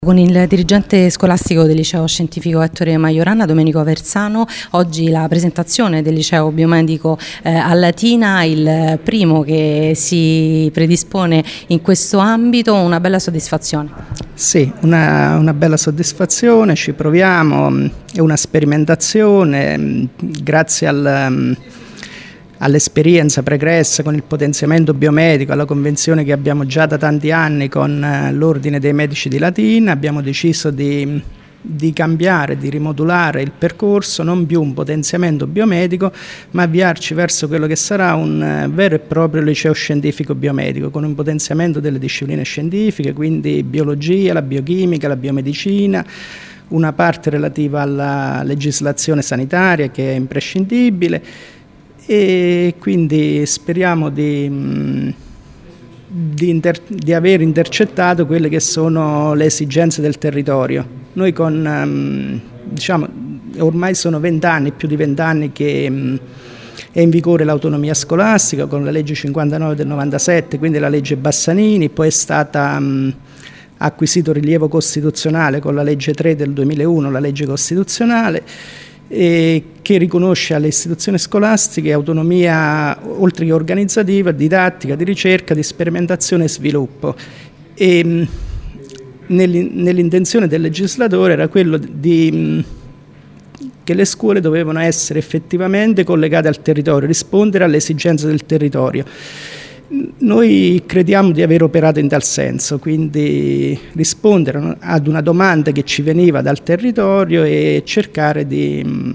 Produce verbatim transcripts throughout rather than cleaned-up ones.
Con il dirigente scolastico del liceo scientifico Ettore Majorana, Domenico Aversano, oggi la presentazione del liceo biomedico eh, a Latina, il primo che si predispone in questo ambito, una bella soddisfazione. Sì, una, una bella soddisfazione, ci proviamo, è una sperimentazione, grazie al... all'esperienza pregressa con il potenziamento biomedico, alla convenzione che abbiamo già da tanti anni con l'Ordine dei Medici di Latina, abbiamo deciso di, di cambiare, di rimodulare il percorso, non più un potenziamento biomedico, ma avviarci verso quello che sarà un vero e proprio liceo scientifico biomedico, con un potenziamento delle discipline scientifiche, quindi biologia, la biochimica, la biomedicina, una parte relativa alla legislazione sanitaria che è imprescindibile. E quindi speriamo di, di, inter, di aver intercettato quelle che sono le esigenze del territorio. Noi con, diciamo, ormai sono vent'anni, più di vent'anni che è in vigore l'autonomia scolastica con la legge cinquantanove del novantasette, quindi la legge Bassanini, poi è stata mh, acquisito rilievo costituzionale con la legge tre del duemilauno, la legge costituzionale, e che riconosce alle istituzioni scolastiche autonomia oltre che organizzativa, didattica, di ricerca, di sperimentazione e sviluppo. E nell'intenzione del legislatore era quello di che le scuole dovevano essere effettivamente collegate al territorio, rispondere alle esigenze del territorio. Noi crediamo di aver operato in tal senso, quindi rispondere ad una domanda che ci veniva dal territorio e cercare di,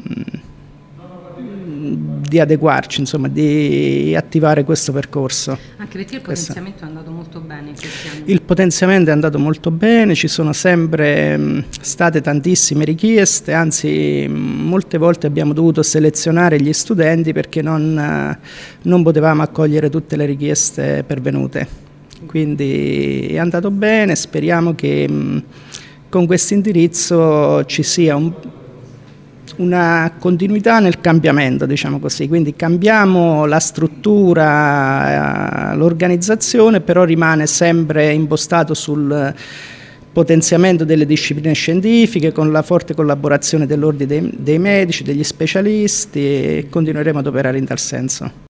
di adeguarci, insomma, di attivare questo percorso. Anche perché il potenziamento è andato molto bene in questi anni. Il potenziamento è andato molto bene, ci sono sempre state tantissime richieste, anzi molte volte abbiamo dovuto selezionare gli studenti perché non, non potevamo accogliere tutte le richieste pervenute. Quindi è andato bene, speriamo che con questo indirizzo ci sia un una continuità nel cambiamento, diciamo così, quindi cambiamo la struttura, l'organizzazione, però rimane sempre impostato sul potenziamento delle discipline scientifiche con la forte collaborazione dell'ordine dei, dei medici, degli specialisti, e continueremo ad operare in tal senso.